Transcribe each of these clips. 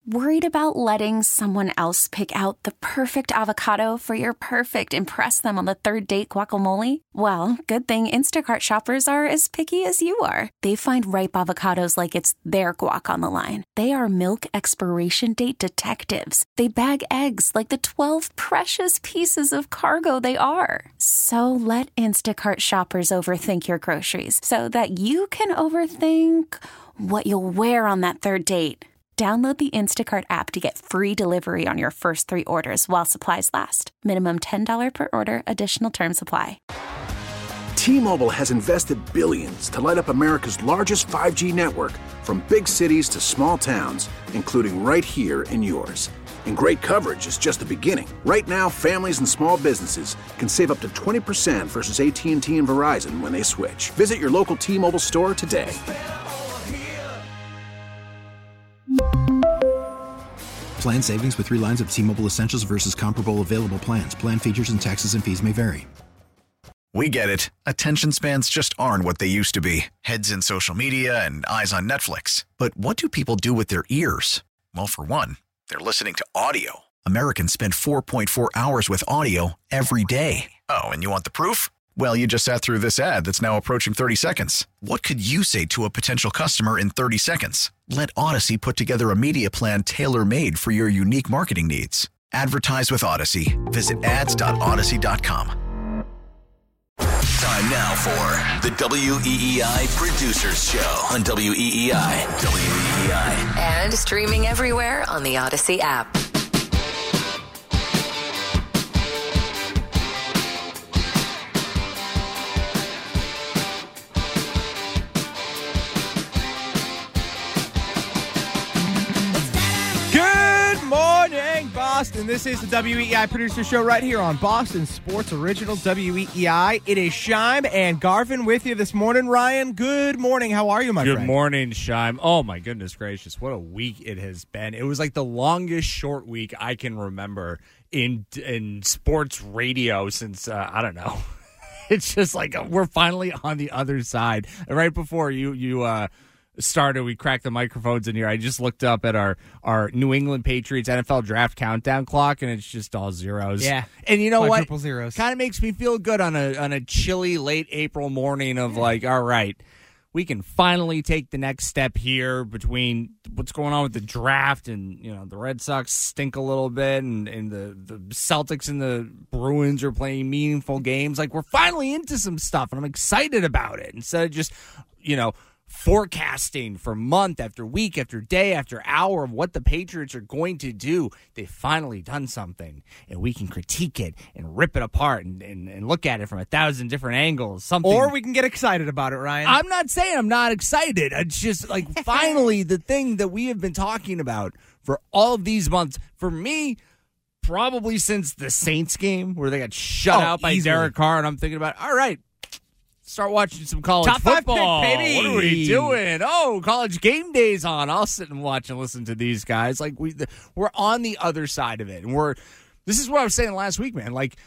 Worried about letting someone else pick out the perfect avocado for your perfect impress them on the third date guacamole? Well, good thing Instacart shoppers are as picky as you are. They find ripe avocados like it's their guac on the line. They are milk expiration date detectives. They bag eggs like the 12 precious pieces of cargo they are. So let Instacart shoppers overthink your groceries so that you can overthink what you'll wear on that third date. Download the Instacart app to get free delivery on your first 3 orders while supplies last. Minimum $10 per order. Additional terms apply. T-Mobile has invested billions to light up America's largest 5G network, from big cities to small towns, including right here in yours. And great coverage is just the beginning. Right now, families and small businesses can save up to 20% versus AT&T and Verizon when they switch. Visit your local T-Mobile store today. Plan savings with 3 lines of T-Mobile Essentials versus comparable available plans. Plan features and taxes and fees may vary. We get it. Attention spans just aren't what they used to be. Heads in social media and eyes on Netflix. But what do people do with their ears? Well, for one, they're listening to audio. Americans spend 4.4 hours with audio every day. Oh, and you want the proof? Well, you just sat through this ad that's now approaching 30 seconds. What could you say to a potential customer in 30 seconds? Let Odyssey put together a media plan tailor-made for your unique marketing needs. Advertise with Odyssey. Visit ads.odyssey.com. Time now for the WEEI Producers Show on WEEI. WEEI. And streaming everywhere on the Odyssey app. Boston. This is the WEEI Producer Show right here on Boston Sports Original WEEI. It is Shime and Garvin with you this morning. Ryan, good morning. How are you, my friend? Good morning, Shime. Oh, my goodness gracious. What a week it has been. It was like the longest short week I can remember in sports radio since, I don't know. It's just like we're finally on the other side. Right before you started, we cracked the microphones in here. I just looked up at our New England Patriots NFL draft countdown clock, and it's just all zeros. Yeah, and you know what? Quadruple zeros. Kind of makes me feel good on a chilly late April morning of like, all right, we can finally take the next step here between what's going on with the draft and, you know, the Red Sox stink a little bit and the Celtics and the Bruins are playing meaningful games. Like, we're finally into some stuff, and I'm excited about it instead of just, you know, forecasting for month after week after day after hour of what the Patriots are going to do. They've finally done something, and we can critique it and rip it apart and look at it from 1,000 different angles. Something, or we can get excited about it, Ryan. I'm not saying I'm not excited. It's just like finally the thing that we have been talking about for all of these months. For me, probably since the Saints game where they got shut out by Derek Carr, and I'm thinking about, all right, start watching some college football. Top 5 pick, baby. What are we doing? Oh, college game day's on. I'll sit and watch and listen to these guys. Like we're on the other side of it, and this is what I was saying last week, man. Like,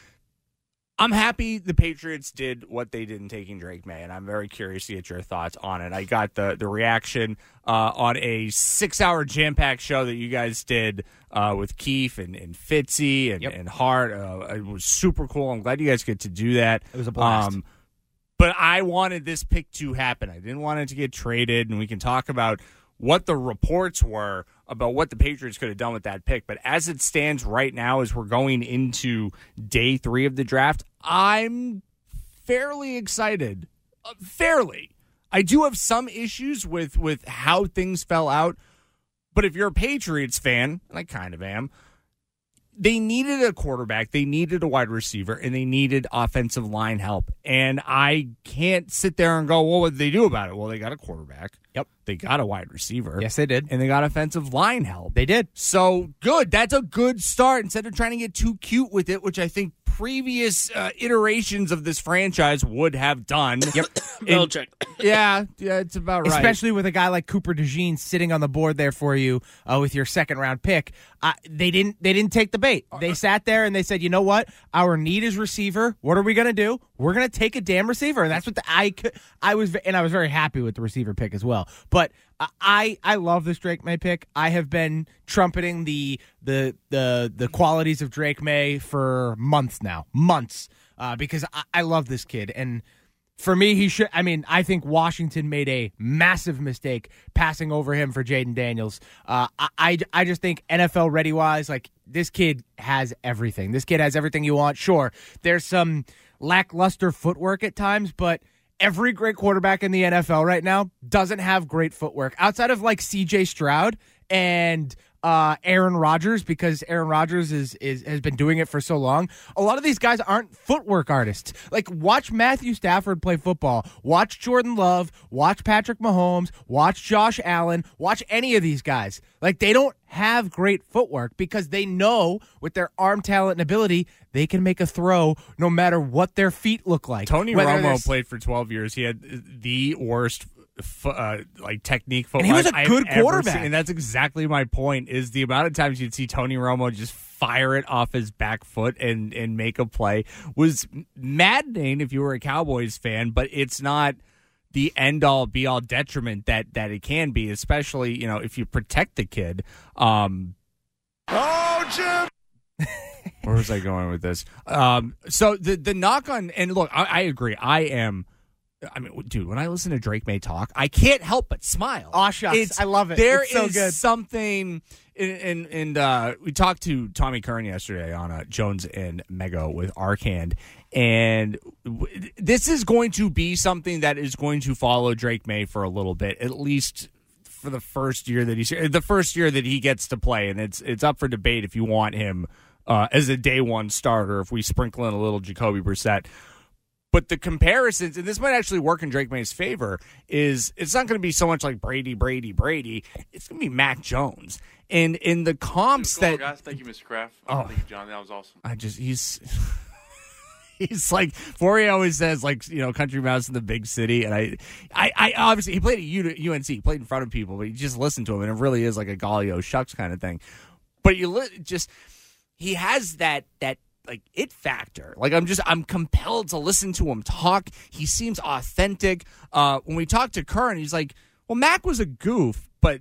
I'm happy the Patriots did what they did in taking Drake May, and I'm very curious to get your thoughts on it. I got the reaction on a 6-hour jam-packed show that you guys did with Keefe and Fitzy and Hart. It was super cool. I'm glad you guys get to do that. It was a blast. But I wanted this pick to happen. I didn't want it to get traded, and we can talk about what the reports were about what the Patriots could have done with that pick. But as it stands right now, as we're going into day 3 of the draft, I'm fairly excited. Fairly. I do have some issues with how things fell out. But if you're a Patriots fan, and I kind of am, they needed a quarterback, they needed a wide receiver, and they needed offensive line help. And I can't sit there and go, well, what did they do about it? Well, they got a quarterback. Yep. They got a wide receiver. Yes, they did. And they got offensive line help. They did. So, good. That's a good start instead of trying to get too cute with it, which I think previous iterations of this franchise would have done. Yep. Belichick. Yeah, it's about right. Especially with a guy like Cooper DeJean sitting on the board there for you with your second-round pick. They didn't take the bait. They sat there and they said, you know what? Our need is receiver. What are we going to do? We're going to take a damn receiver. And that's what I was very happy with the receiver pick as well. But I love this Drake May pick. I have been trumpeting the qualities of Drake May for months now, because I love this kid. And for me, he should. I mean, I think Washington made a massive mistake passing over him for Jaden Daniels. I just think NFL ready wise, like this kid has everything. This kid has everything you want. Sure, there's some lackluster footwork at times, but every great quarterback in the NFL right now doesn't have great footwork outside of like C.J. Stroud and Aaron Rodgers, because Aaron Rodgers has been doing it for so long. A lot of these guys aren't footwork artists. Like, watch Matthew Stafford play football. Watch Jordan Love. Watch Patrick Mahomes. Watch Josh Allen. Watch any of these guys. Like, they don't have great footwork because they know with their arm talent and ability, they can make a throw no matter what their feet look like. Tony Romo played for 12 years. He had the worst technique footwork. And he was a good quarterback. And that's exactly my point, is the amount of times you'd see Tony Romo just fire it off his back foot and make a play was maddening if you were a Cowboys fan, but it's not the end-all, be-all detriment that it can be, especially, if you protect the kid. Oh, Jim! Where was I going with this? So the knock on, and look, I agree. I mean, dude, when I listen to Drake May talk, I can't help but smile. Aw, shucks. I love it. There it's so is good. something, and we talked to Tommy Kern yesterday on Jones and Mego with Arcand, and this is going to be something that is going to follow Drake May for a little bit, at least for the first year that he gets to play, and it's up for debate if you want him as a day one starter, if we sprinkle in a little Jacoby Brissett. But the comparisons, and this might actually work in Drake May's favor, is it's not going to be so much like Brady. It's going to be Mac Jones. And in the comps guys. Thank you, Mr. Kraft. Thank you, John. That was awesome. He's like, Fourier always says, country mouse in the big city. And I obviously, he played at UNC. He played in front of people, but you just listen to him, and it really is like a Galio shucks kind of thing. But he has that it factor. Like, I'm compelled to llisten to him talk. He seems authentic. When we talked to Kern, he's like, well, Mac was a goof, but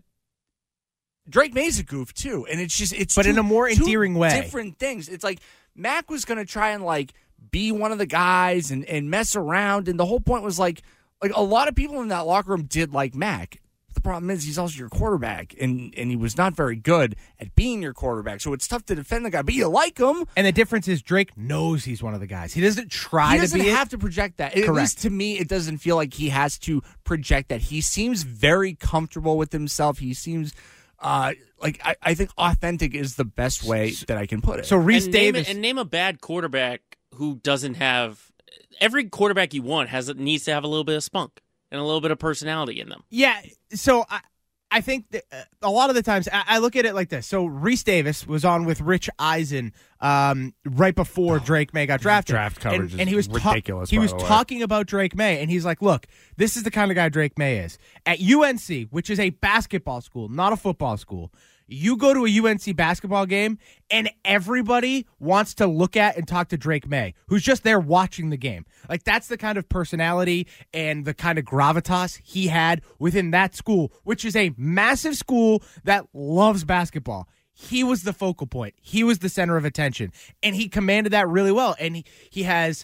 Drake May's a goof too. And it's in a more endearing way. Different things. It's like Mac was going to try and be one of the guys and mess around. And the whole point was like a lot of people in that locker room did like Mac. The problem is he's also your quarterback, and he was not very good at being your quarterback. So it's tough to defend the guy, but you like him. And the difference is Drake knows he's one of the guys. He doesn't try to be it. He doesn't have to project that. Correct. At least to me, it doesn't feel like he has to project that. He seems very comfortable with himself. He seems I think authentic is the best way that I can put it. So Reese Davis. Name a bad quarterback who doesn't have – every quarterback you want needs to have a little bit of spunk and a little bit of personality in them. Yeah, so I think that a lot of the times I look at it like this. So Reese Davis was on with Rich Eisen right before Drake May got drafted. Draft coverage and he was ridiculous. He was talking about Drake May, and he's like, look, this is the kind of guy Drake May is. At UNC, which is a basketball school, not a football school, you go to a UNC basketball game, and everybody wants to look at and talk to Drake May, who's just there watching the game. Like, that's the kind of personality and the kind of gravitas he had within that school, which is a massive school that loves basketball. He was the focal point. He was the center of attention, and he commanded that really well. And he had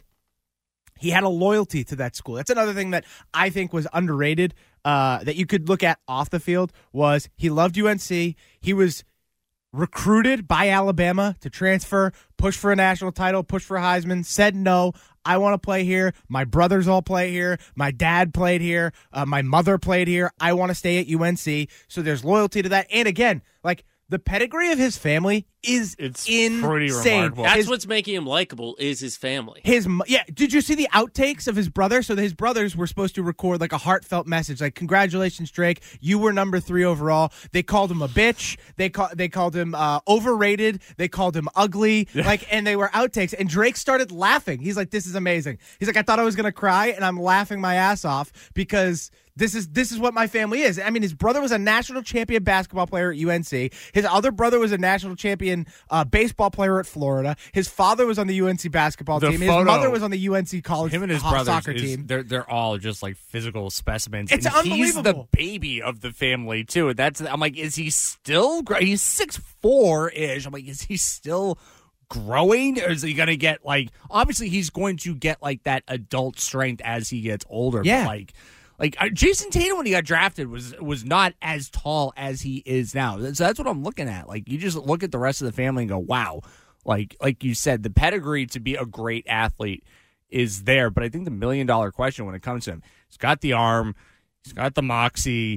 a loyalty to that school. That's another thing that I think was underrated that you could look at off the field was he loved UNC. He was recruited by Alabama to transfer, push for a national title, push for a Heisman, said no. I want to play here. My brothers all play here. My dad played here. My mother played here. I want to stay at UNC. So there's loyalty to that. And again, the pedigree of his family is insane. Pretty remarkable. That's what's making him likable is his family. Did you see the outtakes of his brother? So his brothers were supposed to record a heartfelt message, like, congratulations, Drake, you were number 3 overall. They called him a bitch. They called him overrated. They called him ugly. And they were outtakes. And Drake started laughing. He's like, this is amazing. He's like, I thought I was going to cry, and I'm laughing my ass off because This is what my family is. I mean, his brother was a national champion basketball player at UNC. His other brother was a national champion baseball player at Florida. His father was on the UNC basketball team. His mother was on the UNC college him and his soccer team. They're all just like physical specimens. It's and unbelievable. He's the baby of the family too. I'm like, is he still? He's 6'4" I'm like, is he still growing, or is he going to get like? Obviously, he's going to get like that adult strength as he gets older. Yeah. But like Jason Tatum when he got drafted was not as tall as he is now. So that's what I'm looking at. Like you just look at the rest of the family and go, wow. Like you said, the pedigree to be a great athlete is there. But I think the $1 million question when it comes to him, he's got the arm, he's got the moxie.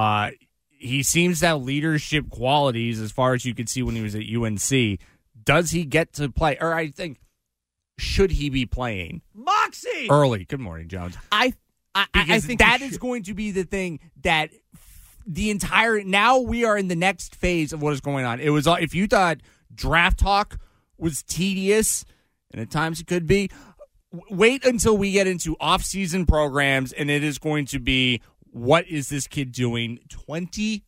He seems to have leadership qualities as far as you could see when he was at UNC. Does he get to play? Or I think, should he be playing Moxie early? Good morning, Jones. I think that is going to be the thing that the entire now we are in the next phase of what is going on. It was if you thought draft talk was tedious, and at times it could be, wait until we get into off-season programs, and it is going to be what is this kid doing 24/7.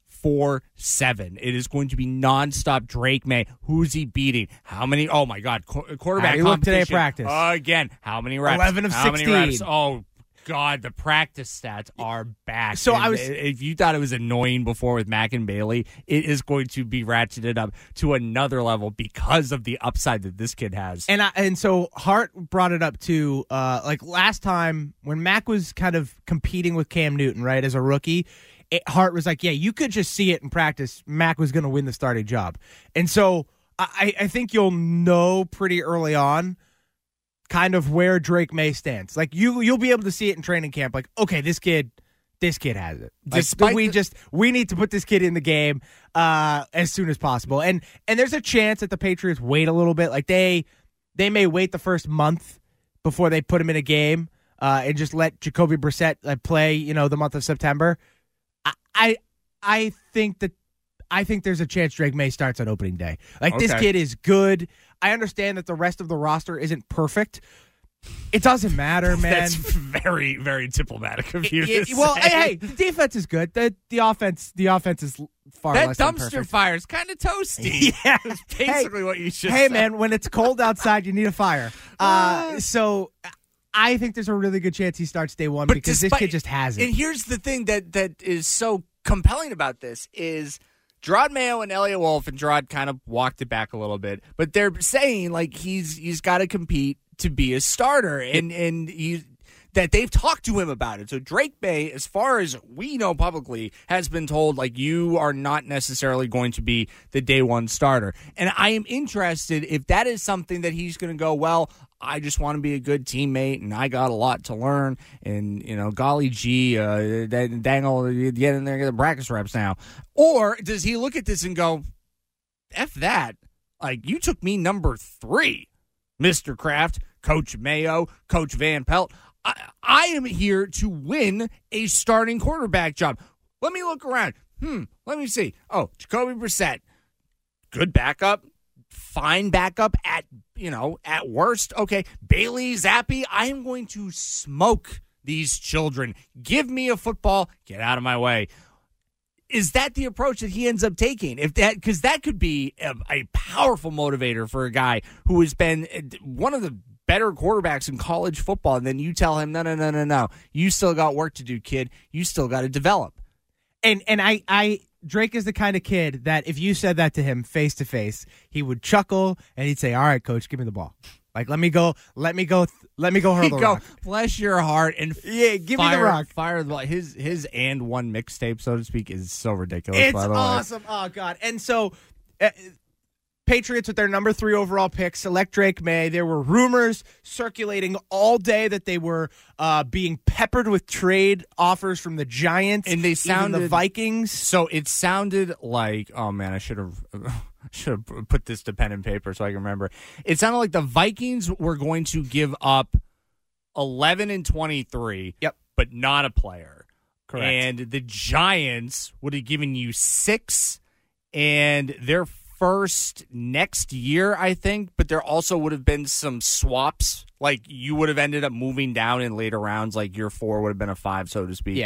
It is going to be nonstop. Drake May, who's he beating? How many? Oh my God, quarterback competition today at practice again. How many reps? 11 of 16. How many reps? Oh God, the practice stats are back. So and if you thought it was annoying before with Mack and Bailey, it is going to be ratcheted up to another level because of the upside that this kid has. And so Hart brought it up too. Like last time when Mack was kind of competing with Cam Newton, right, as a rookie, Hart was like, yeah, you could just see it in practice. Mack was going to win the starting job. And so I think you'll know pretty early on kind of where Drake May stands. Like you'll be able to see it in training camp. Like, okay, this kid has it. Like, we need to put this kid in the game as soon as possible. And there's a chance that the Patriots wait a little bit. Like they may wait the first month before they put him in a game and just let Jacoby Brissett play. The month of September. I think there's a chance Drake May starts on opening day. Like this kid is good. I understand that the rest of the roster isn't perfect. It doesn't matter, man. That's very, very diplomatic of you. Hey, the defense is good. The offense is far less than perfect. That dumpster fire is kind of toasty. Yeah, that's basically what you should. Hey, say. man, when it's cold outside, you need a fire. So I think there's a really good chance he starts day one because this kid just has it. And here's the thing that is so compelling about this is Gerard Mayo and Elliot Wolf, and Gerard kind of walked it back a little bit, but they're saying like he's got to compete to be a starter, and that they've talked to him about it. So Drake May, as far as we know publicly, has been told like you are not necessarily going to be the day one starter. And I am interested if that is something that he's going to go, well, I just want to be a good teammate, and I got a lot to learn, and, golly gee, dangle, get in there, get the practice reps now. Or does he look at this and go, F that, like, you took me number 3, Mr. Kraft, Coach Mayo, Coach Van Pelt. I am here to win a starting quarterback job. Let me look around. Let me see. Oh, Jacoby Brissett, good backup. Fine backup at worst. Okay, Bailey Zappi, I am going to smoke these children. Give me a football. Get out of my way. Is that the approach that he ends up taking? Because that could be a powerful motivator for a guy who has been one of the better quarterbacks in college football, and then you tell him, no. You still got work to do, kid. You still got to develop. And Drake is the kind of kid that if you said that to him face to face, he would chuckle and he'd say, "All right, coach, give me the ball. Like, let me go hurl the rock." Bless your heart and give me the rock. Fire the ball. His and one mixtape, so to speak, is so ridiculous. It's by the awesome. Way. Oh God! And so, Patriots with their number 3 overall pick select Drake May. There were rumors circulating all day that they were being peppered with trade offers from the Giants and they sounded the Vikings. So it sounded like, oh man, I should have put this to pen and paper so I can remember. It sounded like the Vikings were going to give up 11 and 23, but not a player. Correct. And the Giants would have given you 6 and their first next year, I think, but there also would have been some swaps. Like you would have ended up moving down in later rounds, like year 4 would have been a 5, so to speak. Yeah.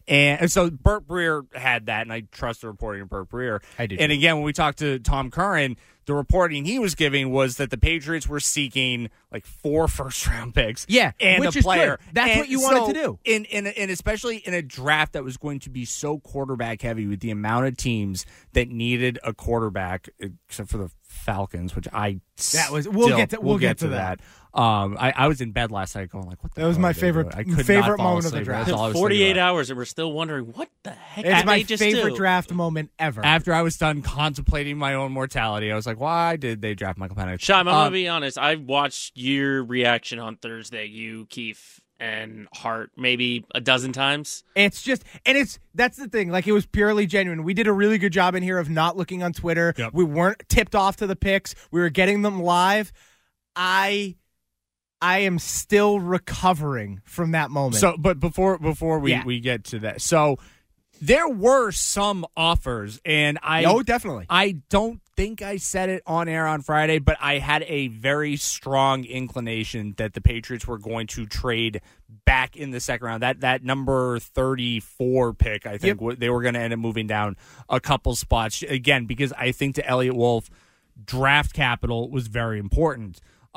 And so Burt Breer had that, and I trust the reporting of Burt Breer. I do. And again, when we talked to Tom Curran, the reporting he was giving was that the Patriots were seeking like 4 first-round picks. Yeah, and which a is player. good. That's what you wanted to do. And especially in a draft that was going to be so quarterback-heavy with the amount of teams that needed a quarterback, except for the Falcons, which we'll get to that. I was in bed last night going like, what the hell That was my are they doing? favorite I could favorite not fall moment of the asleep. draft. That's all I was 48 thinking about. hours, and we're still wondering what the heck It's did my they just favorite do? draft moment ever. After I was done contemplating my own mortality, I was like, why did they draft Michael Penix? Shime, I'm going to be honest. I watched your reaction on Thursday, you, Keith, and Hart, maybe a dozen times. It's just, and that's the thing. Like, it was purely genuine. We did a really good job in here of not looking on Twitter. Yep. We weren't tipped off to the picks. We were getting them live. I am still recovering from that moment. So, but before we get to that, so there were some offers, and definitely. I don't think I said it on air on Friday, but I had a very strong inclination that the Patriots were going to trade back in the second round. That number 34 pick, I think, they were going to end up moving down a couple spots again because I think to Elliott Wolf, draft capital was very important.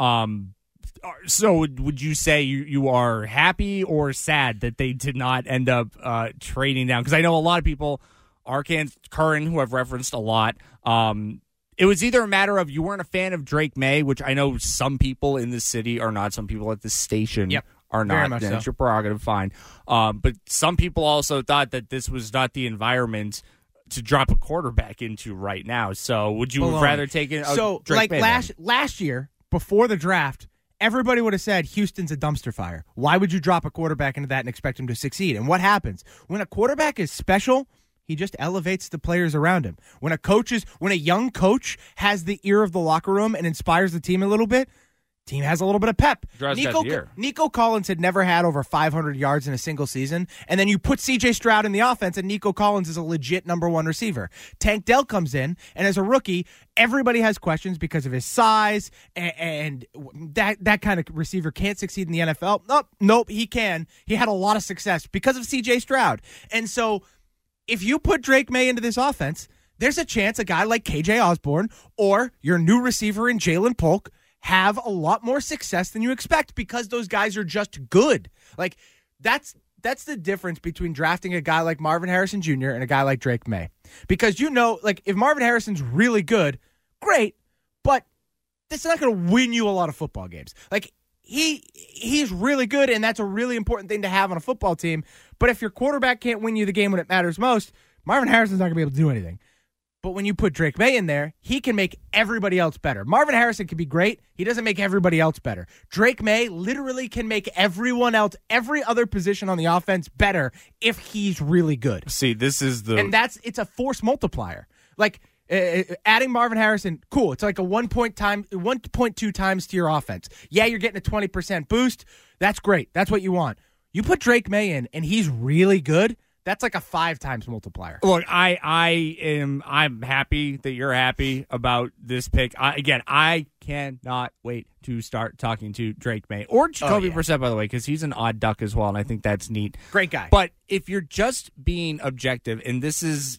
So would you say you are happy or sad that they did not end up trading down? Because I know a lot of people, Arkan Curran, who I've referenced a lot, it was either a matter of you weren't a fan of Drake May, which I know some people in the city are not, some people at the station are not. Very much That's so. your prerogative, fine. But some people also thought that this was not the environment to drop a quarterback into right now. So would you rather take it? Drake May last year, before the draft, everybody would have said Houston's a dumpster fire. Why would you drop a quarterback into that and expect him to succeed? And what happens? When a quarterback is special, he just elevates the players around him. When a young coach has the ear of the locker room and inspires the team a little bit, team has a little bit of pep. Nico Collins had never had over 500 yards in a single season, and then you put C.J. Stroud in the offense, and Nico Collins is a legit number one receiver. Tank Dell comes in, and as a rookie, everybody has questions because of his size, and that kind of receiver can't succeed in the NFL. Nope, he can. He had a lot of success because of C.J. Stroud. And so if you put Drake May into this offense, there's a chance a guy like KJ Osborne or your new receiver in Jalen Polk have a lot more success than you expect because those guys are just good. Like, that's the difference between drafting a guy like Marvin Harrison Jr. and a guy like Drake May. Because like, if Marvin Harrison's really good, great, but that's not going to win you a lot of football games. Like, he's really good, and that's a really important thing to have on a football team. But if your quarterback can't win you the game when it matters most, Marvin Harrison's not going to be able to do anything. But when you put Drake May in there, he can make everybody else better. Marvin Harrison can be great. He doesn't make everybody else better. Drake May literally can make everyone else, every other position on the offense better if he's really good. See, this is it's a force multiplier. Like, adding Marvin Harrison, cool. It's like a 1.2 times to your offense. Yeah, you're getting a 20% boost. That's great. That's what you want. You put Drake May in, and he's really good. That's like a 5 times multiplier. Look, I'm happy that you're happy about this pick. I cannot wait to start talking to Drake May or Jacoby Brissett, by the way, because he's an odd duck as well, and I think that's neat. Great guy. But if you're just being objective, and this is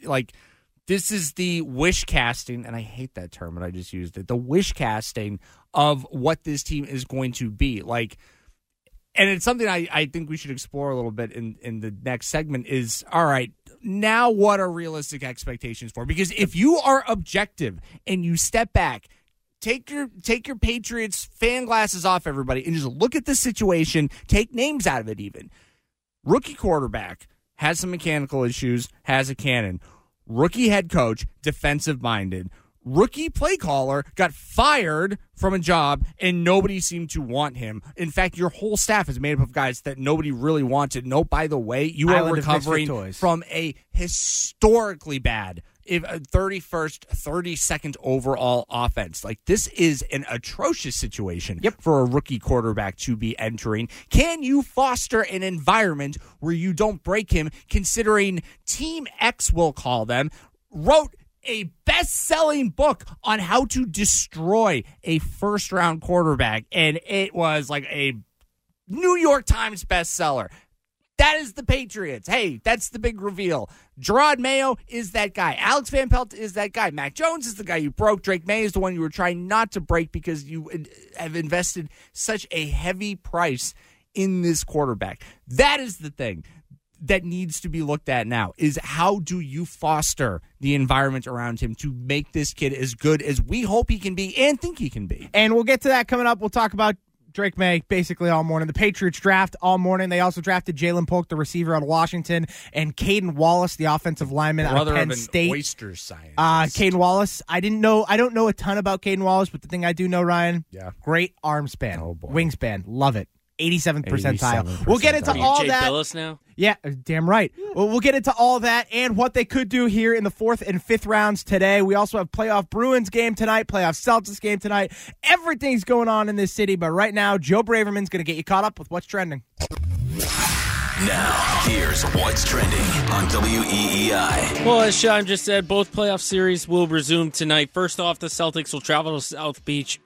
the wish casting, and I hate that term, but I just used it. The wish casting of what this team is going to be like. And it's something I think we should explore a little bit in the next segment is, all right, now what are realistic expectations for? Because if you are objective and you step back, take your Patriots fan glasses off, everybody, and just look at the situation, take names out of it even. Rookie quarterback has some mechanical issues, has a cannon. Rookie head coach, defensive-minded. Rookie play caller got fired from a job, and nobody seemed to want him. In fact, your whole staff is made up of guys that nobody really wanted. No, by the way, you are recovering from a historically bad 31st, 32nd overall offense. Like, this is an atrocious situation for a rookie quarterback to be entering. Can you foster an environment where you don't break him, considering Team X, we'll call them, wrote a best-selling book on how to destroy a first-round quarterback, and it was like a New York Times bestseller. That is the Patriots. Hey, that's the big reveal. Gerard Mayo is that guy. Alex Van Pelt is that guy. Mac Jones is the guy you broke. Drake May is the one you were trying not to break because you have invested such a heavy price in this quarterback. That is the thing that needs to be looked at now, is how do you foster the environment around him to make this kid as good as we hope he can be and think he can be. And we'll get to that coming up. We'll talk about Drake May basically all morning. The Patriots draft all morning. They also drafted Jalen Polk, the receiver out of Washington, and Caden Wallace, the offensive lineman out of Penn State. Oyster scientist. Caden Wallace. I don't know a ton about Caden Wallace, but the thing I do know, Ryan, great arm span, wingspan, love it. 87th percentile. We'll get into all Jay that. Billis now? Yeah, damn right. Well, we'll get into all that and what they could do here in the 4th and 5th rounds today. We also have playoff Bruins game tonight, playoff Celtics game tonight. Everything's going on in this city, but right now, Joe Braverman's going to get you caught up with what's trending. Now, here's what's trending on WEEI. Well, as Sean just said, both playoff series will resume tonight. First off, the Celtics will travel to South Beach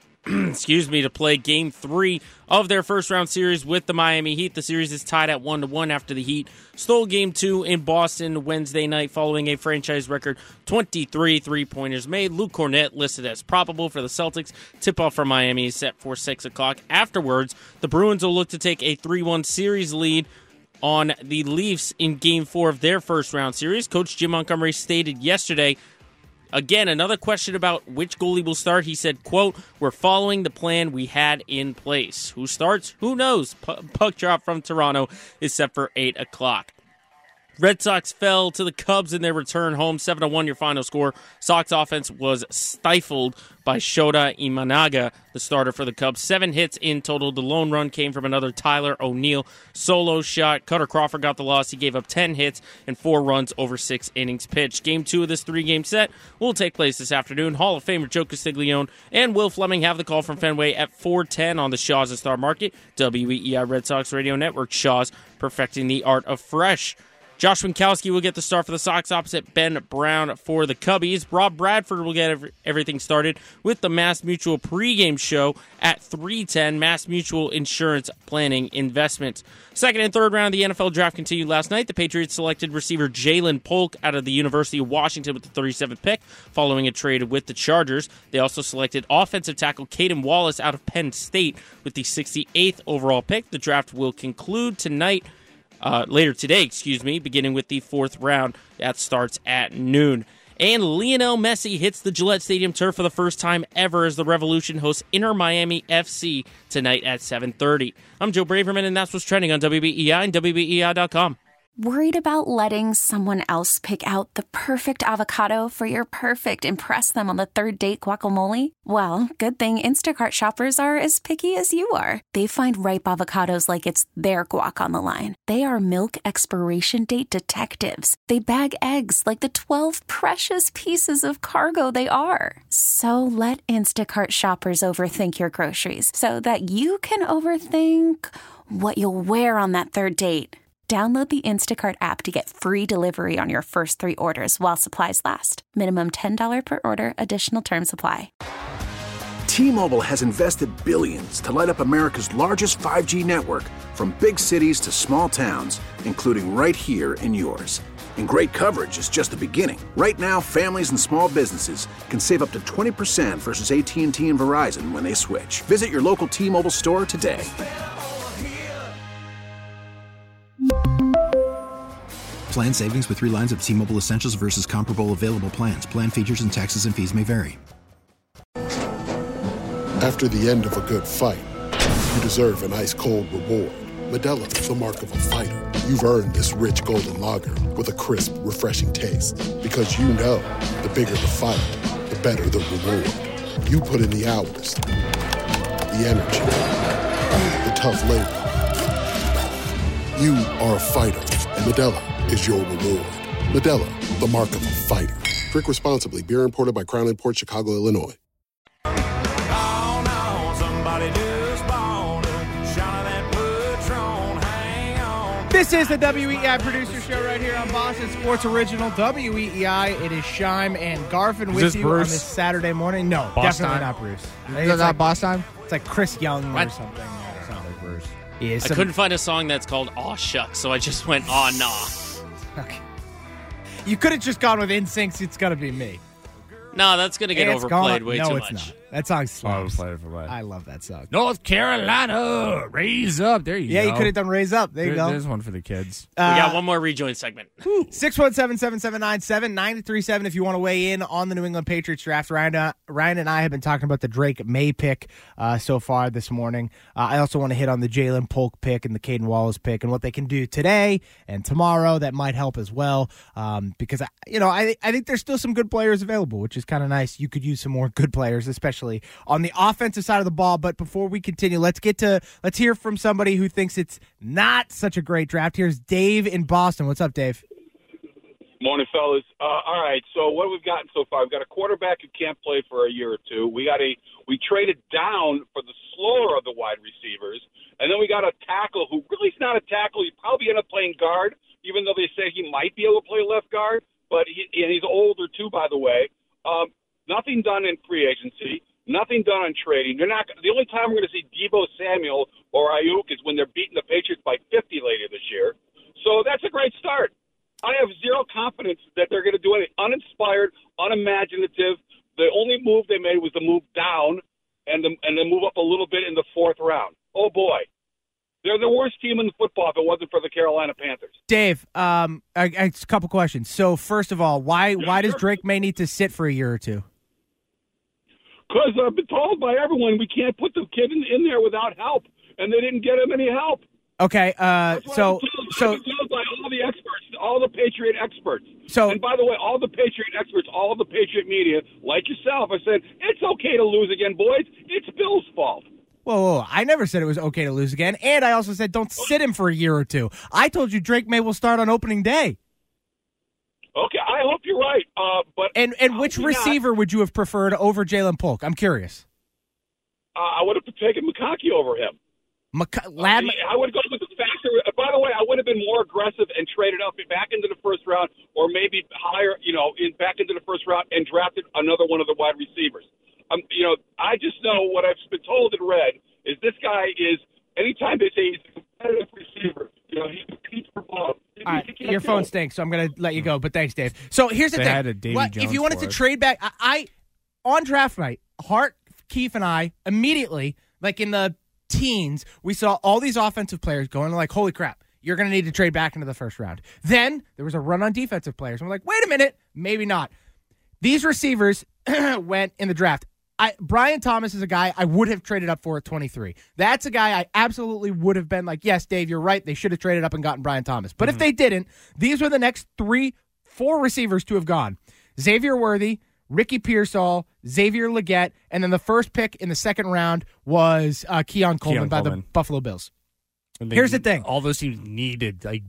to play Game 3 of their first-round series with the Miami Heat. The series is tied at 1-1 after the Heat stole Game 2 in Boston Wednesday night following a franchise record 23 three-pointers made. Luke Cornett listed as probable for the Celtics. Tip-off from Miami is set for 6 o'clock. Afterwards, the Bruins will look to take a 3-1 series lead on the Leafs in Game 4 of their first-round series. Coach Jim Montgomery stated yesterday, again, another question about which goalie will start. He said, quote, "We're following the plan we had in place. Who starts? Who knows?" Puck drop from Toronto is set for 8 o'clock. Red Sox fell to the Cubs in their return home, 7-1 your final score. Sox offense was stifled by Shota Imanaga, the starter for the Cubs. 7 hits in total. The lone run came from another Tyler O'Neill solo shot. Cutter Crawford got the loss. He gave up 10 hits and 4 runs over 6 innings pitched. Game 2 of this 3-game set will take place this afternoon. Hall of Famer Joe Castiglione and Will Fleming have the call from Fenway at 4:10 on the Shaw's and Star Market. WEEI Red Sox Radio Network. Shaw's, perfecting the art of fresh. Josh Winkowski will get the start for the Sox opposite Ben Brown for the Cubbies. Rob Bradford will get everything started with the Mass Mutual pregame show at 3:10. Mass Mutual Insurance Planning Investments. Second and third round of the NFL draft continued last night. The Patriots selected receiver Jalen Polk out of the University of Washington with the 37th pick, following a trade with the Chargers. They also selected offensive tackle Caden Wallace out of Penn State with the 68th overall pick. The draft will conclude later today, beginning with the 4th round. That starts at noon. And Lionel Messi hits the Gillette Stadium turf for the first time ever as the Revolution hosts Inter Miami FC tonight at 7:30. I'm Joe Braverman, and that's what's trending on WBEI and WBEI.com. Worried about letting someone else pick out the perfect avocado for your perfect impress them on the third date guacamole? Well, good thing Instacart shoppers are as picky as you are. They find ripe avocados like it's their guac on the line. They are milk expiration date detectives. They bag eggs like the 12 precious pieces of cargo they are. So let Instacart shoppers overthink your groceries so that you can overthink what you'll wear on that third date. Download the Instacart app to get free delivery on your first 3 orders while supplies last. Minimum $10 per order. Additional terms apply. T-Mobile has invested billions to light up America's largest 5G network, from big cities to small towns, including right here in yours. And great coverage is just the beginning. Right now, families and small businesses can save up to 20% versus AT&T and Verizon when they switch. Visit your local T-Mobile store today. Plan savings with 3 lines of T-Mobile Essentials versus comparable available plans. Plan features and taxes and fees may vary. After the end of a good fight, you deserve an ice-cold reward. Modelo is the mark of a fighter. You've earned this rich golden lager with a crisp, refreshing taste. Because you know, the bigger the fight, the better the reward. You put in the hours, the energy, the tough labor. You are a fighter, and Modelo is your reward. Modelo, the mark of a fighter. Drink responsibly. Beer imported by Crown Imports, Chicago, Illinois. This is the WEEI Producer Show right here on Boston Sports Original WEEI. It is Shime and Garfin with you Bruce? on this Saturday morning. No, Boss definitely time? not Bruce. Is that not boss time? It's like Chris Young What? or something. Sounds like Bruce. I couldn't find a song that's called Aw Shucks, so I just went Aw Nah. Okay. You could have just gone with NSYNC's It's Gotta Be Me. No, that's going to get overplayed way too much. Not. That song slaps. For I love that song. North Carolina, raise up. There you go. Yeah, you could have done Raise Up. There you go. There's one for the kids. We got one more rejoin segment. 617-779-7937 if you want to weigh in on the New England Patriots draft. Ryan and I have been talking about the Drake May pick so far this morning. I also want to hit on the Jalen Polk pick and the Caden Wallace pick and what they can do today and tomorrow that might help as well. Because I think there's still some good players available, which is kind of nice. You could use some more good players, especially on the offensive side of the ball. But before we continue, let's hear from somebody who thinks it's not such a great draft. Here's Dave in Boston. What's up, Dave? Morning, fellas. All right, so what we've gotten so far, we've got a quarterback who can't play for a year or two. We traded down for the slower of the wide receivers, and then we got a tackle who really is not a tackle. He probably end up playing guard, even though they say he might be able to play left guard. But he's older too, by the way. Nothing done in free agency. Nothing done on trading. The only time we're going to see Deebo Samuel or Ayuk is when they're beating the Patriots by 50 later this year. So that's a great start. I have zero confidence that they're going to do anything. Uninspired, unimaginative. The only move they made was to move down and then move up a little bit in the fourth round. Oh, boy. They're the worst team in the football if it wasn't for the Carolina Panthers. Dave, a couple questions. So, first of all, why does Drake May need to sit for a year or two? Because I've been told by everyone we can't put the kid in there without help, and they didn't get him any help. Okay, so I've been told by all the experts, all the Patriot experts. And by the way, all the Patriot experts, all the Patriot media, like yourself, I said it's okay to lose again, boys. It's Bill's fault. Whoa, I never said it was okay to lose again, and I also said don't sit him for a year or two. I told you Drake May will start on opening day. Okay, I hope you're right. And which receiver would you have preferred over Jalen Polk? I'm curious. I would have taken McConkey over him. I would go with the faster. By the way, I would have been more aggressive and traded up back into the first round, or maybe higher, back into the first round and drafted another one of the wide receivers. I just know what I've been told and read is this guy is. Anytime they say he's a competitive receiver, he competes for balls. All right, your phone stinks, so I'm going to let you go. But thanks, Dave. So here's the thing: if you wanted to trade back, I on draft night, Hart, Keefe, and I immediately, like in the teens, we saw all these offensive players going like, "Holy crap, you're going to need to trade back into the first round." Then there was a run on defensive players. And we're like, "Wait a minute, maybe not." These receivers went in the draft. Brian Thomas is a guy I would have traded up for at 23. That's a guy I absolutely would have been like, yes, Dave, you're right. They should have traded up and gotten Brian Thomas. But if they didn't, these were the next 4 receivers to have gone. Xavier Worthy, Ricky Pearsall, Xavier Legette, and then the first pick in the second round was Keon Coleman by the Buffalo Bills. Here's the thing. All those teams needed, you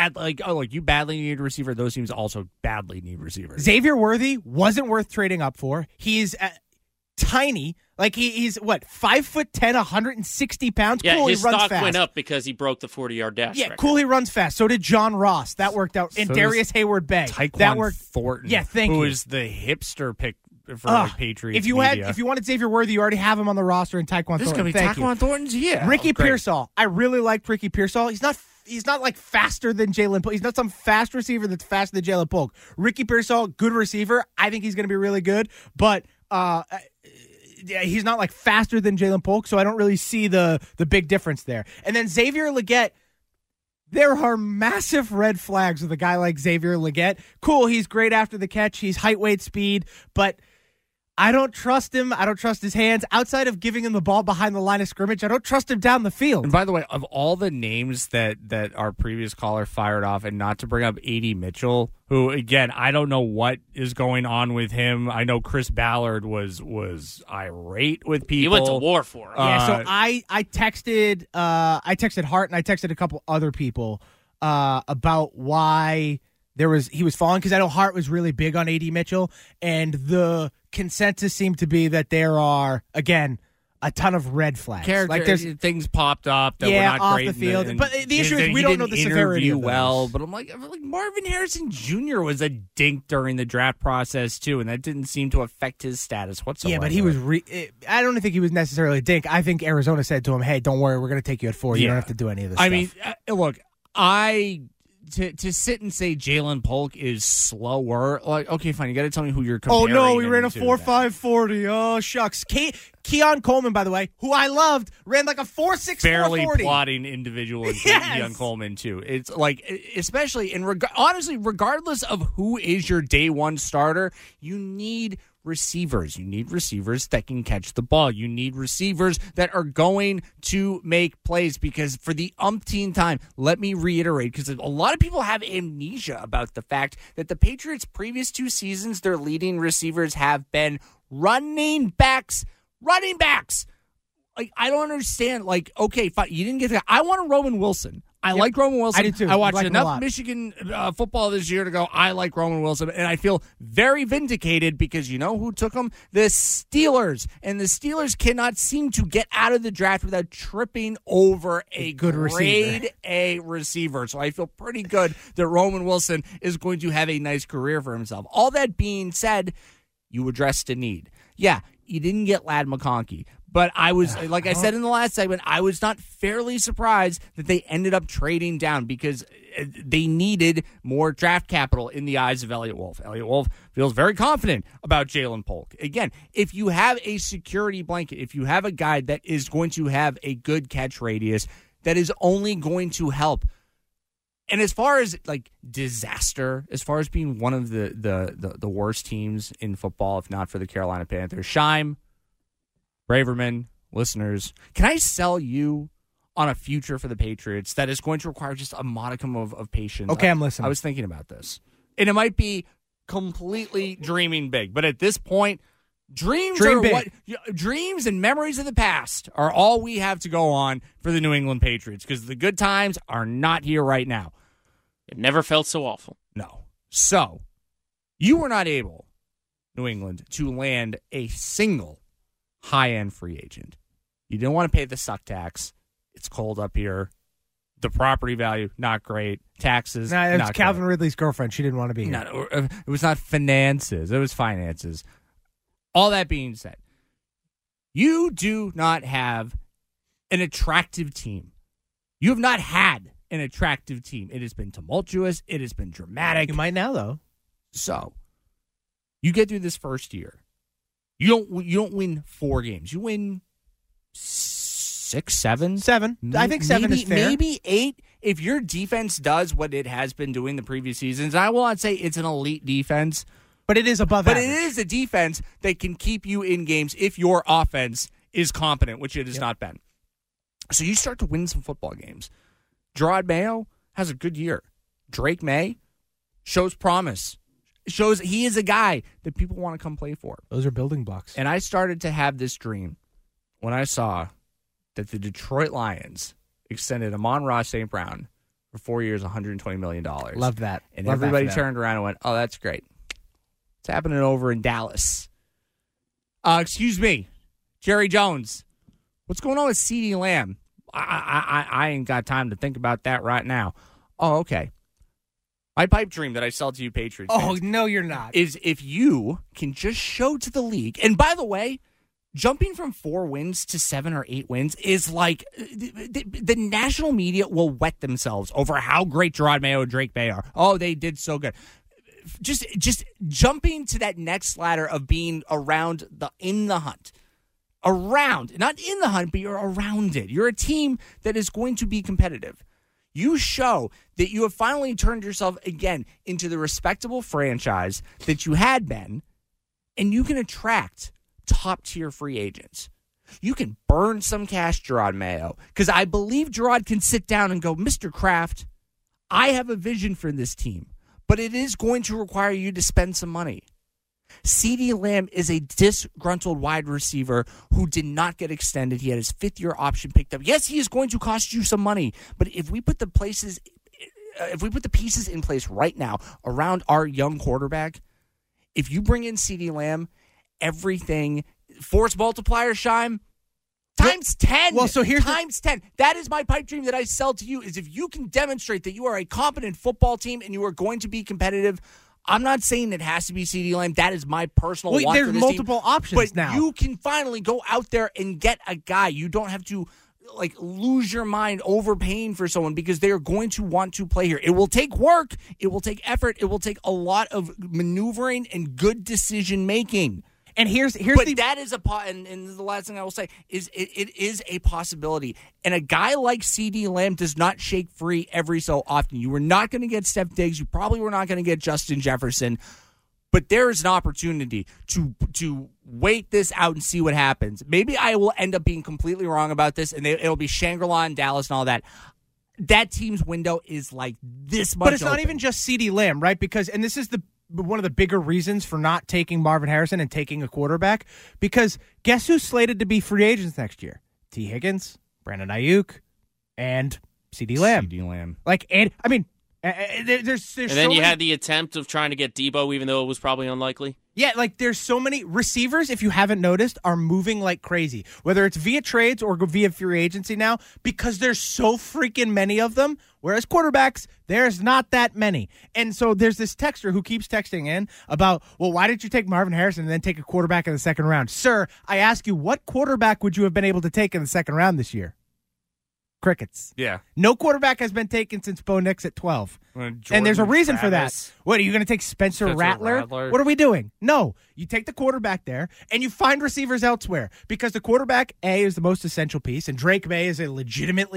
badly need a receiver. Those teams also badly need receivers. Xavier Worthy wasn't worth trading up for. He's tiny. He's 5'10", 160 pounds. Yeah, cool, his he runs stock fast. went up because he broke the 40-yard dash record. Cool, he runs fast. So did John Ross. That worked out. And Darius Hayward-Bay. That worked. Thornton. Yeah, thank you. Who is the hipster pick for Patriots If you wanted Xavier Worthy, you already have him on the roster in Tyquan Thornton. This is going to be Tyquan Thornton's year. Ricky Pearsall. I really liked Ricky Pearsall. He's not faster than Jalen Polk. He's not some fast receiver that's faster than Jalen Polk. Ricky Pearsall, good receiver. I think he's going to be really good. But he's not faster than Jalen Polk, so I don't really see the big difference there. And then Xavier Legette, there are massive red flags with a guy like Xavier Legette. Cool, he's great after the catch. He's height, weight, speed, but I don't trust him. I don't trust his hands. Outside of giving him the ball behind the line of scrimmage, I don't trust him down the field. And by the way, of all the names that our previous caller fired off, and not to bring up A.D. Mitchell, who, again, I don't know what is going on with him. I know Chris Ballard was irate with people. He went to war for him. Yeah, so I texted Hart and I texted a couple other people about why he was falling, because I know Hart was really big on A.D. Mitchell, and the consensus seemed to be that there are, again, a ton of red flags. Like there's things popped up that were not off great the field. and but the issue is we don't know the severity of those. Well, but I'm like Marvin Harrison Jr. was a dink during the draft process too, and that didn't seem to affect his status whatsoever. Yeah, but he was. I don't think he was necessarily a dink. I think Arizona said to him, "Hey, don't worry, we're going to take you at 4. You don't have to do any of this." I mean, look, To sit and say Jalen Polk is slower, like, okay, fine, you got to tell me who you're comparing. Oh no, he ran a 4.5 4.540. Oh shucks. Keon Coleman, by the way, who I loved, ran like a 4.6 fairly 440. plotting individual. Yes. Keon Coleman too. It's like, especially honestly, regardless of who is your day one starter, you need receivers. You need receivers that can catch the ball. You need receivers that are going to make plays, because for the umpteenth time, let me reiterate, because a lot of people have amnesia about the fact that the Patriots' previous 2 seasons, their leading receivers have been running backs. Like, I don't understand. Like, okay, fine, you didn't get that. I want a Roman Wilson. I like Roman Wilson. I do too. I watched like enough Michigan football this year to go, I like Roman Wilson, and I feel very vindicated because you know who took him? The Steelers. And the Steelers cannot seem to get out of the draft without tripping over a good grade A receiver. So I feel pretty good that Roman Wilson is going to have a nice career for himself. All that being said, you addressed a need. Yeah, you didn't get Ladd McConkey. But I was, like I said in the last segment, I was not fairly surprised that they ended up trading down because they needed more draft capital in the eyes of Elliott Wolf. Elliott Wolf feels very confident about Jalen Polk. Again, if you have a security blanket, if you have a guy that is going to have a good catch radius, that is only going to help. And as far as like disaster, as far as being one of the worst teams in football, if not for the Carolina Panthers, Scheim, Braverman, listeners, can I sell you on a future for the Patriots that is going to require just a modicum of patience? Okay, I'm listening. I was thinking about this. And it might be completely dreaming big, but at this point, dreams and memories of the past are all we have to go on for the New England Patriots, because the good times are not here right now. It never felt so awful. No. So, you were not able, New England, to land a single high-end free agent. You didn't want to pay the suck tax. It's cold up here. The property value, not great. Taxes, no, it was not Calvin great. Ridley's girlfriend. She didn't want to be here. No, it was not finances. It was finances. All that being said, you do not have an attractive team. You have not had an attractive team. It has been tumultuous. It has been dramatic. You might now, though. So, you get through this first year. You don't win 4 games. You win 6, 7? 7. I think 7 is fair. Maybe 8 if your defense does what it has been doing the previous seasons. I will not say it's an elite defense. But it is above average. But it is a defense that can keep you in games if your offense is competent, which it has not been. So you start to win some football games. Gerard Mayo has a good year. Drake May shows promise. Shows he is a guy that people want to come play for. Those are building blocks. And I started to have this dream when I saw that the Detroit Lions extended Amon-Ra St. Brown for 4 years, $120 million. Love that. And Love everybody that for them. turned around and went, oh, that's great. It's happening over in Dallas. Excuse me, Jerry Jones. What's going on with CeeDee Lamb? I ain't got time to think about that right now. Oh, okay. My pipe dream that I sell to you Patriots fans no, you're not. is if you can just show to the league. And by the way, jumping from 4 wins to 7 or 8 wins is like the national media will wet themselves over how great Gerard Mayo and Drake May are. Oh, they did so good. Just jumping to that next ladder of being in the hunt. Around, not in the hunt, but you're around it. You're a team that is going to be competitive. You show that you have finally turned yourself again into the respectable franchise that you had been, and you can attract top-tier free agents. You can burn some cash, Gerard Mayo, because I believe Gerard can sit down and go, Mr. Kraft, I have a vision for this team, but it is going to require you to spend some money. CeeDee Lamb is a disgruntled wide receiver who did not get extended. He had his 5th-year option picked up. Yes, he is going to cost you some money, but if we put the pieces in place right now around our young quarterback, if you bring in CeeDee Lamb, everything, force multiplier, Scheim, Times 10. Well, so here's times 10. That is my pipe dream that I sell to you, is if you can demonstrate that you are a competent football team and you are going to be competitive. I'm not saying it has to be CeeDee Lamb. That is my personal want there's for this multiple team. options but now. You can finally go out there and get a guy. You don't have to lose your mind overpaying for someone because they are going to want to play here. It will take work. It will take effort. It will take a lot of maneuvering and good decision making. And here's that is and the last thing I will say is it is a possibility. And a guy like CeeDee Lamb does not shake free every so often. You were not going to get Steph Diggs. You probably were not going to get Justin Jefferson. But there is an opportunity to wait this out and see what happens. Maybe I will end up being completely wrong about this, and it'll be Shangri-La and Dallas and all that. That team's window is like this much. But it's open. not even just CeeDee Lamb, right? Because, and this is one of the bigger reasons for not taking Marvin Harrison and taking a quarterback, because guess who's slated to be free agents next year? T. Higgins, Brandon Ayuk, and CeeDee Lamb. CeeDee Lamb. There's and then you had the attempt of trying to get Debo, even though it was probably unlikely. Yeah, there's so many receivers, if you haven't noticed, are moving like crazy, whether it's via trades or via free agency now, because there's so freaking many of them, whereas quarterbacks, there's not that many. And so there's this texter who keeps texting in about, well, why did you take Marvin Harrison and then take a quarterback in the second round? Sir, I ask you, what quarterback would you have been able to take in the second round this year? Crickets. Yeah. No quarterback has been taken since Bo Nix at 12. And there's a reason for that. What, are you going to take Spencer Rattler? What are we doing? No. You take the quarterback there, and you find receivers elsewhere. Because the quarterback, A, is the most essential piece, and Drake May is a legitimate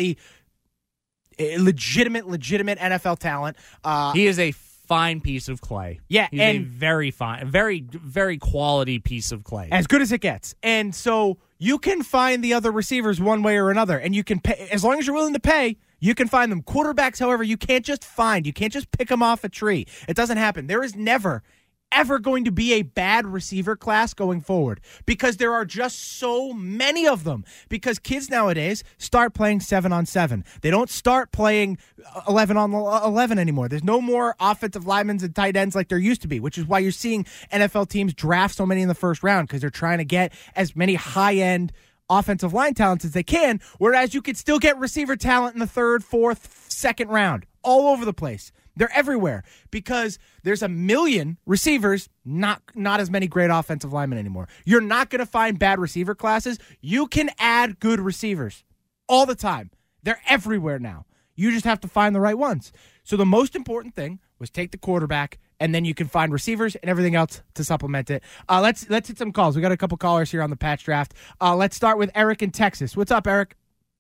NFL talent. He is a fine piece of clay. Yeah. He's a very fine, very, very quality piece of clay. As good as it gets. And so you can find the other receivers one way or another, and you can pay, as long as you're willing to pay, you can find them. Quarterbacks, however, you can't just pick them off a tree. It doesn't happen. There is never, ever going to be a bad receiver class going forward because there are just so many of them. Because kids nowadays start playing 7-on-7. They don't start playing 11-on-11 anymore. There's no more offensive linemen and tight ends like there used to be, which is why you're seeing NFL teams draft so many in the first round, because they're trying to get as many high-end offensive line talents as they can, whereas you could still get receiver talent in the third, fourth, second round, all over the place. They're everywhere because there's a million receivers, not as many great offensive linemen anymore. You're not going to find bad receiver classes. You can add good receivers all the time. They're everywhere now. You just have to find the right ones. So the most important thing was take the quarterback, and then you can find receivers and everything else to supplement it. Let's hit some calls. We got a couple callers here on the Patch Draft. Let's start with Eric in Texas. What's up, Eric?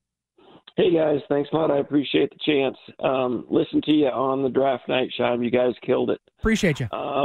Hey, guys. Thanks a lot. I appreciate the chance. Listen to you on the draft night, Sean. You guys killed it. Appreciate you.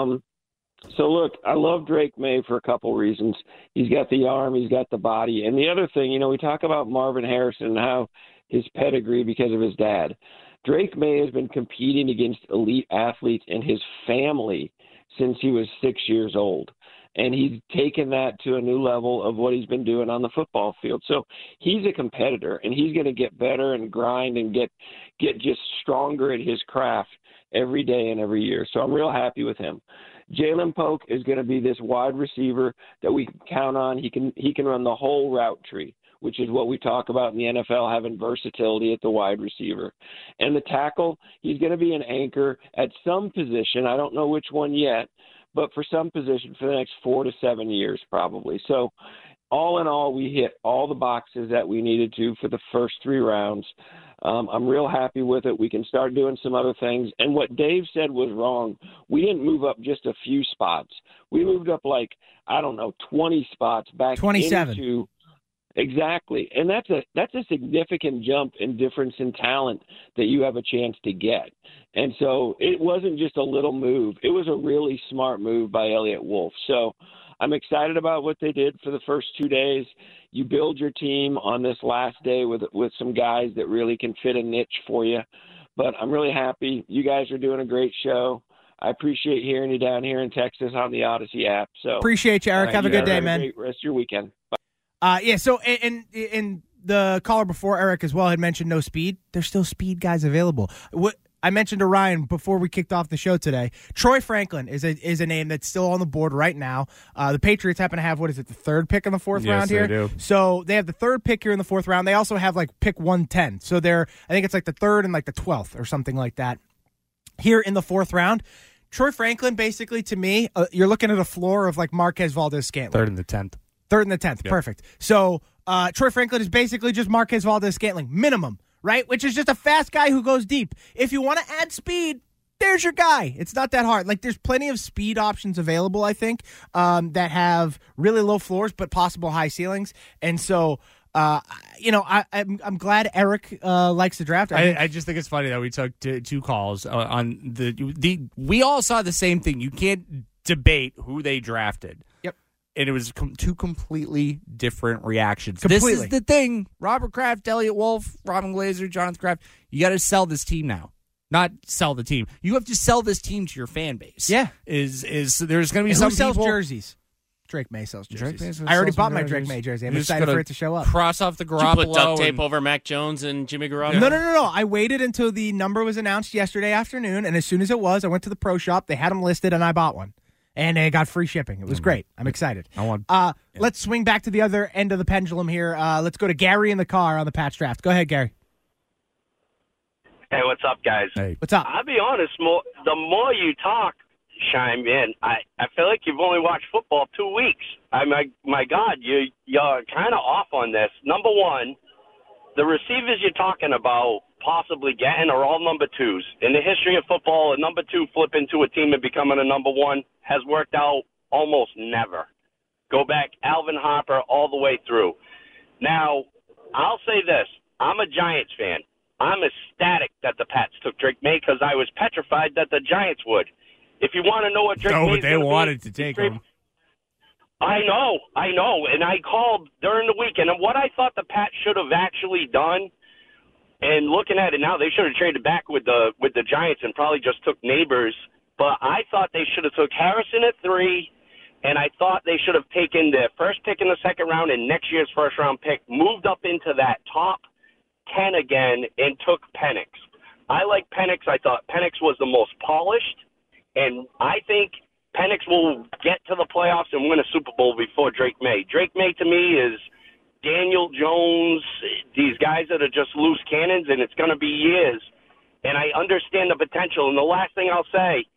So, look, I love Drake May for a couple reasons. He's got the arm. He's got the body. And the other thing, we talk about Marvin Harrison and how his pedigree because of his dad. Drake May has been competing against elite athletes in his family since he was 6 years old. And he's taken that to a new level of what he's been doing on the football field. So he's a competitor, and he's going to get better and grind and get just stronger at his craft every day and every year. So I'm real happy with him. Jalen Polk is going to be this wide receiver that we can count on. He can run the whole route tree, which is what we talk about in the NFL, having versatility at the wide receiver. And the tackle, he's going to be an anchor at some position. I don't know which one yet, but for some position for the next 4 to 7 years probably. So all in all, we hit all the boxes that we needed to for the first 3 rounds. I'm real happy with it. We can start doing some other things. And what Dave said was wrong. We didn't move up just a few spots. We moved up 20 spots back 27. Into exactly. And that's a significant jump in difference in talent that you have a chance to get. And so it wasn't just a little move. It was a really smart move by Elliott Wolf. So I'm excited about what they did for the first 2 days. You build your team on this last day with some guys that really can fit a niche for you. But I'm really happy. You guys are doing a great show. I appreciate hearing you down here in Texas on the Odyssey app. So appreciate you, Eric. Have a good day, man. Have a great rest of your weekend. Bye. So and the caller before Eric as well had mentioned no speed. There's still speed guys available. I mentioned to Ryan before we kicked off the show today, Troy Franklin is a name that's still on the board right now. The Patriots happen to have, the third pick in the fourth round here? Yes, they do. So they have the third pick here in the fourth round. They also have pick 110. So I think it's the third and the 12th or something like that here in the fourth round. Troy Franklin, basically, to me, you're looking at a floor of Marquez Valdez-Scantling. Third and the 10th. Third and the 10th. Yep. Perfect. So Troy Franklin is basically just Marquez Valdez-Scantling, minimum, right? Which is just a fast guy who goes deep. If you want to add speed, there's your guy. It's not that hard. There's plenty of speed options available, I think, that have really low floors but possible high ceilings. And so, I'm glad Eric likes the draft. I just think it's funny that we took two calls on we all saw the same thing. You can't debate who they drafted. Yep. And it was two completely different reactions. Completely. This is the thing. Robert Kraft, Elliot Wolf, Robin Glazer, Jonathan Kraft. You got to sell this team now. Not sell the team. You have to sell this team to your fan base. Yeah. Is there's going to be and some who sells people, jerseys? Drake May sells jerseys. May I already sells bought my jerseys. Drake May jersey. I'm You're just excited gonna for it to show up. Cross off the Did you Garoppolo. put duct tape over Mac Jones and Jimmy Garoppolo? No. I waited until the number was announced yesterday afternoon, and as soon as it was, I went to the pro shop. They had them listed, and I bought one. And I got free shipping. It was great. I'm excited. Let's swing back to the other end of the pendulum here. Let's go to Gary in the car on the Pats draft. Go ahead, Gary. Hey, what's up, guys? Hey. What's up? I'll be honest, the more you talk, chime in, I feel like you've only watched football 2 weeks. My God, you're kind of off on this. Number one, the receivers you're talking about possibly getting are all number twos. In the history of football, a number two flipping to a team and becoming a number one has worked out almost never. Go back Alvin Harper all the way through. Now, I'll say this. I'm a Giants fan. I'm ecstatic that the Pats took Drake May because I was petrified that the Giants would. If you want to know what Drake May is they wanted to take him. I know. And I called during the week, and what I thought the Pats should have actually done, and looking at it now, they should have traded back with the Giants and probably just took Neighbors. But I thought they should have took Harrison at 3, and I thought they should have taken their first pick in the second round and next year's first-round pick, moved up into that top 10 again, and took Penix. I like Penix. I thought Penix was the most polished, and I think Penix will get to the playoffs and win a Super Bowl before Drake May. Drake May, to me, is Daniel Jones, these guys that are just loose cannons, and it's going to be years. And I understand the potential. And the last thing I'll say,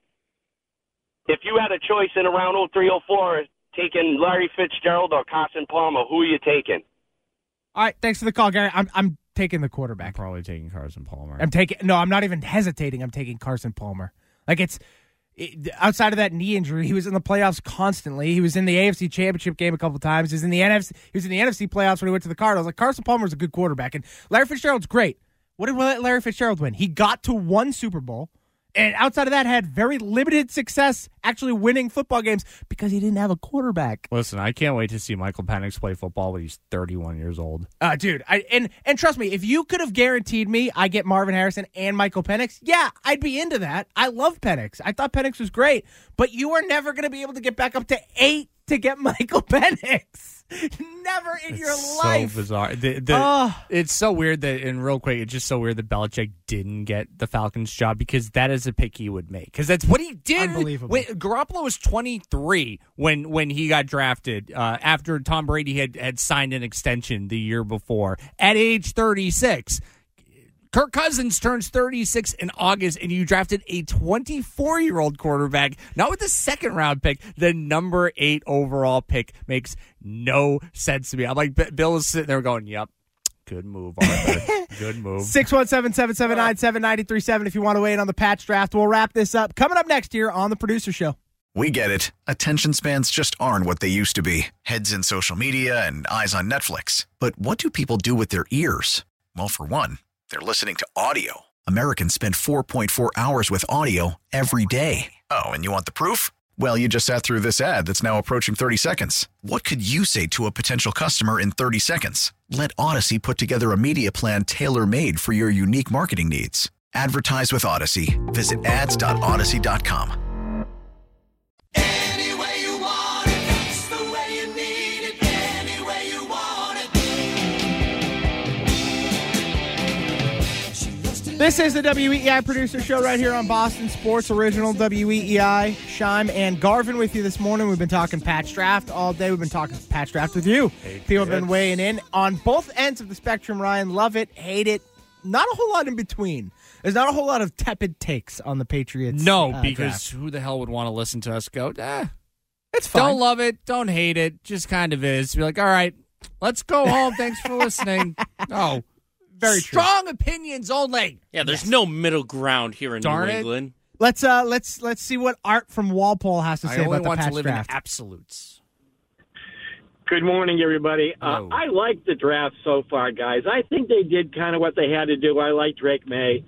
if you had a choice in around 03, 04, taking Larry Fitzgerald or Carson Palmer, who are you taking? All right, thanks for the call, Gary. I'm taking the quarterback. I'm probably taking Carson Palmer. I'm not even hesitating. I'm taking Carson Palmer. Outside of that knee injury, he was in the playoffs constantly. He was in the AFC Championship game a couple times. He was in the NFC playoffs when he went to the Cardinals. Carson Palmer's a good quarterback, and Larry Fitzgerald's great. What did Larry Fitzgerald win? He got to one Super Bowl, and outside of that, had very limited success actually winning football games because he didn't have a quarterback. Listen, I can't wait to see Michael Penix play football when he's 31 years old. Dude, and trust me, if you could have guaranteed me I get Marvin Harrison and Michael Penix, yeah, I'd be into that. I love Penix. I thought Penix was great, but you are never going to be able to get back up to 8 to get Michael Penix. Never in your life. So bizarre. It's so weird that, and real quick, it's just so weird that Belichick didn't get the Falcons job because that is a pick he would make. Because that's what he did. Unbelievable. Garoppolo was 23 when he got drafted after Tom Brady had signed an extension the year before at age 36. Kirk Cousins turns 36 in August, and you drafted a 24-year-old quarterback, not with the second-round pick. The number 8 overall pick makes no sense to me. I'm like, Bill is sitting there going, yep, good move, Arthur. Good move. 617-779-7937 if you want to weigh in on the Pats draft. We'll wrap this up. Coming up next here on The Producer Show. We get it. Attention spans just aren't what they used to be. Heads in social media and eyes on Netflix. But what do people do with their ears? Well, for one, they're listening to audio. Americans spend 4.4 hours with audio every day. Oh, and you want the proof? Well, you just sat through this ad that's now approaching 30 seconds. What could you say to a potential customer in 30 seconds? Let Odyssey put together a media plan tailor-made for your unique marketing needs. Advertise with Odyssey. Visit ads.odyssey.com. This is the WEEI Producer Show right here on Boston Sports Original WEEI. Shime and Garvin with you this morning. We've been talking patch draft all day. We've been talking patch draft with you. People have been weighing in on both ends of the spectrum, Ryan. Love it, hate it. Not a whole lot in between. There's not a whole lot of tepid takes on the Patriots. No, because draft. who the hell would want to listen to us go, it's fine. Don't love it, don't hate it, just kind of is. Be like, all right, let's go home. Thanks for listening. No. Very strong opinions only. Yeah, there's no middle ground here in Darn New it. England. Let's see what Art from Walpole has to say about the patch draft. In absolutes. Good morning, everybody. I like the draft so far, guys. I think they did kind of what they had to do. I like Drake May.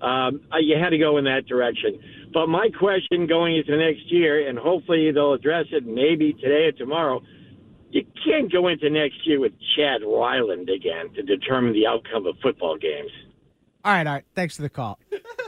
You had to go in that direction. But my question going into next year, and hopefully they'll address it maybe today or tomorrow, you can't go into next year with Chad Ryland again to determine the outcome of football games. All right. Thanks for the call.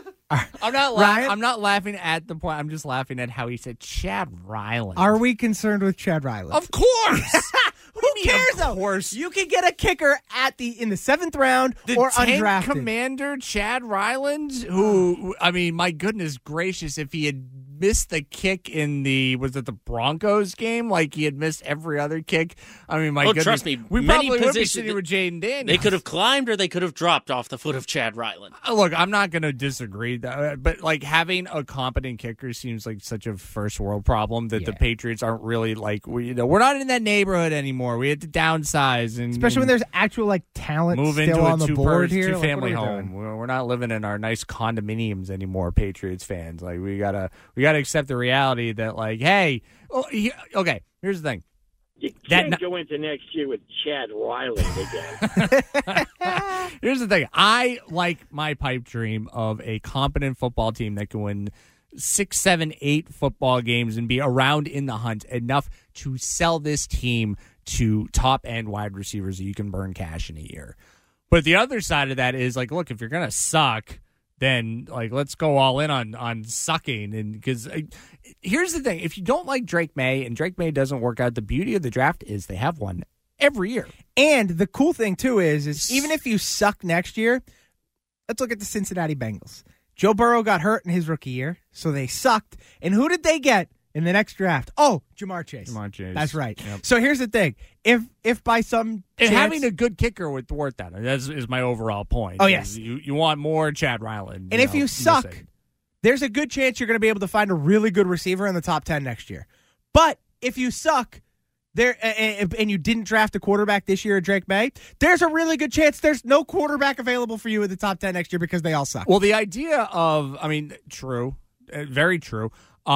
I'm not laughing at the point. I'm just laughing at how he said Chad Ryland. Are we concerned with Chad Ryland? Of course. Who cares, though? Of course. You can get a kicker in the 7th round or tank undrafted. Commander Chad Ryland, who, I mean, my goodness gracious, if he had missed the kick in the Broncos game, like he had missed every other kick. I mean, my goodness. Trust me, we many probably would be positions sitting with Jaden Daniels. They could have climbed or they could have dropped off the foot of Chad Ryland. Look, I'm not going to disagree, but like having a competent kicker seems like such a first world problem that the Patriots aren't really like, we're not in that neighborhood anymore. We had to downsize, and especially when there's actual talent move still into on the board here. Two-family home. We're not living in our nice condominiums anymore, Patriots fans. Like we gotta accept the reality that hey, okay. Here's the thing. You can't go into next year with Chad Ryland again. Here's the thing. I like my pipe dream of a competent football team that can win 6, 7, 8 football games and be around in the hunt enough to sell this team to top-end wide receivers that you can burn cash in a year. But the other side of that is, look, if you're going to suck, then, let's go all in on sucking. And because here's the thing. If you don't like Drake May and Drake May doesn't work out, the beauty of the draft is they have one every year. And the cool thing, too, is even if you suck next year, let's look at the Cincinnati Bengals. Joe Burrow got hurt in his rookie year, so they sucked. And who did they get in the next draft? Oh, Jamar Chase. That's right. Yep. So here's the thing. If by some chance, having a good kicker would thwart that. That is my overall point. Oh, yes. You want more Chad Ryland. And if you suck, there's a good chance you're going to be able to find a really good receiver in the top 10 next year. But if you suck, and you didn't draft a quarterback this year at Drake May, there's a really good chance there's no quarterback available for you in the top 10 next year because they all suck. Well, the idea of, true, very true.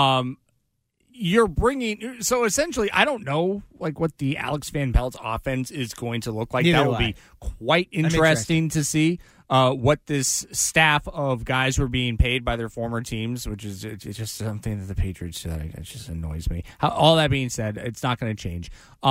You're bringing, so essentially, I don't know what the Alex Van Pelt's offense is going to look like. Neither that will be quite interesting to see what this staff of guys who are being paid by their former teams, which is it's just something that the Patriots do. It just annoys me. All that being said, it's not going to change.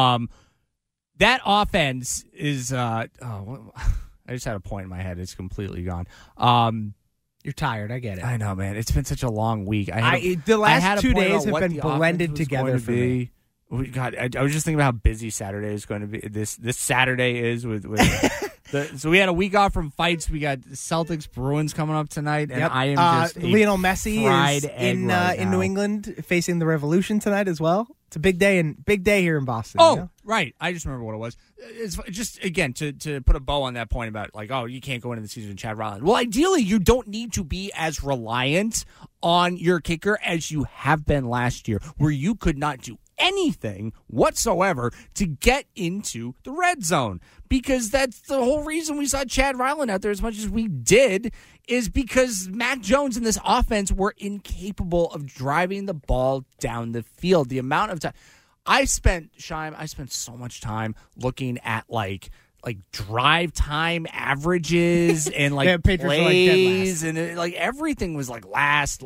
That offense is I just had a point in my head. It's completely gone. You're tired. I get it. I know, man. It's been such a long week. The last 2 days have been blended together for me. God, I was just thinking about how busy Saturday is going to be. This Saturday is with so we had a week off from fights. We got Celtics Bruins coming up tonight, and I am just Lionel Messi is in New England facing the Revolution tonight as well. It's a big day here in Boston. Oh, you know? Right. I just remember what it was. It's just, again, to put a bow on that point about, you can't go into the season with Chad Ryland. Well, ideally, you don't need to be as reliant on your kicker as you have been last year, where you could not do anything whatsoever to get into the red zone, because that's the whole reason we saw Chad Ryland out there as much as we did, is because Mac Jones and this offense were incapable of driving the ball down the field. The amount of time I spent so much time looking at like drive time averages and plays and everything was last.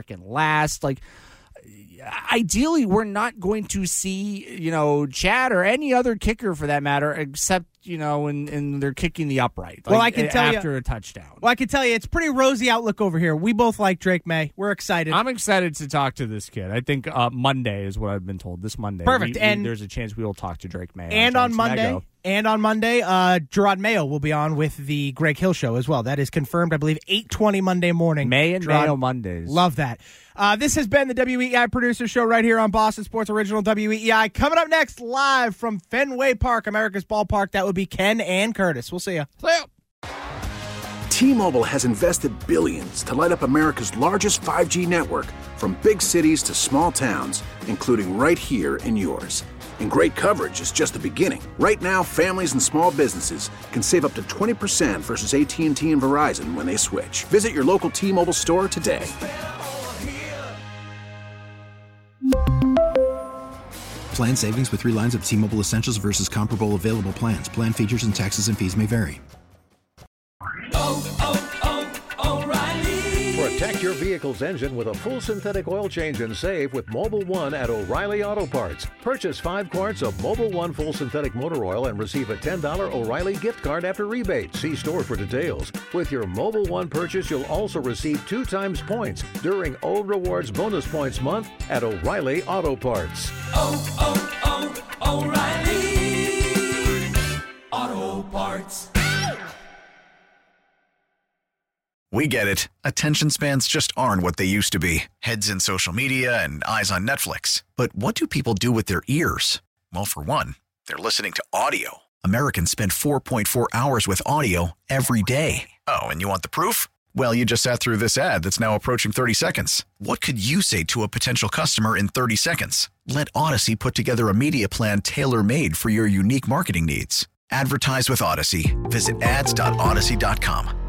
Ideally, we're not going to see, Chad or any other kicker for that matter, except, when they're kicking the upright. Well, I can tell after a touchdown. Well, I can tell you, it's a pretty rosy outlook over here. We both like Drake May. We're excited. I'm excited to talk to this kid. I think Monday is what I've been told. This Monday. Perfect. And there's a chance we will talk to Drake May. And on Monday, And on Monday, Gerard Mayo will be on with the Greg Hill Show as well. That is confirmed, I believe, 8:20 Monday morning. May and Mayo Mondays. Love that. This has been the WEEI Producer Show right here on Boston Sports Original WEEI. Coming up next, live from Fenway Park, America's ballpark, that would be Ken and Curtis. We'll see you. See ya. T-Mobile has invested billions to light up America's largest 5G network, from big cities to small towns, including right here in yours. And great coverage is just the beginning. Right now, families and small businesses can save up to 20% versus AT&T and Verizon when they switch. Visit your local T-Mobile store today. Plan savings with 3 lines of T-Mobile Essentials versus comparable available plans. Plan features and taxes and fees may vary. Protect your vehicle's engine with a full synthetic oil change and save with Mobil 1 at O'Reilly Auto Parts. Purchase 5 quarts of Mobil 1 full synthetic motor oil and receive a $10 O'Reilly gift card after rebate. See store for details. With your Mobil 1 purchase, you'll also receive 2 times points during O Rewards Bonus Points Month at O'Reilly Auto Parts. O'Reilly Auto Parts. We get it. Attention spans just aren't what they used to be. Heads in social media and eyes on Netflix. But what do people do with their ears? Well, for one, they're listening to audio. Americans spend 4.4 hours with audio every day. Oh, and you want the proof? Well, you just sat through this ad that's now approaching 30 seconds. What could you say to a potential customer in 30 seconds? Let Odyssey put together a media plan tailor-made for your unique marketing needs. Advertise with Odyssey. Visit ads.odyssey.com.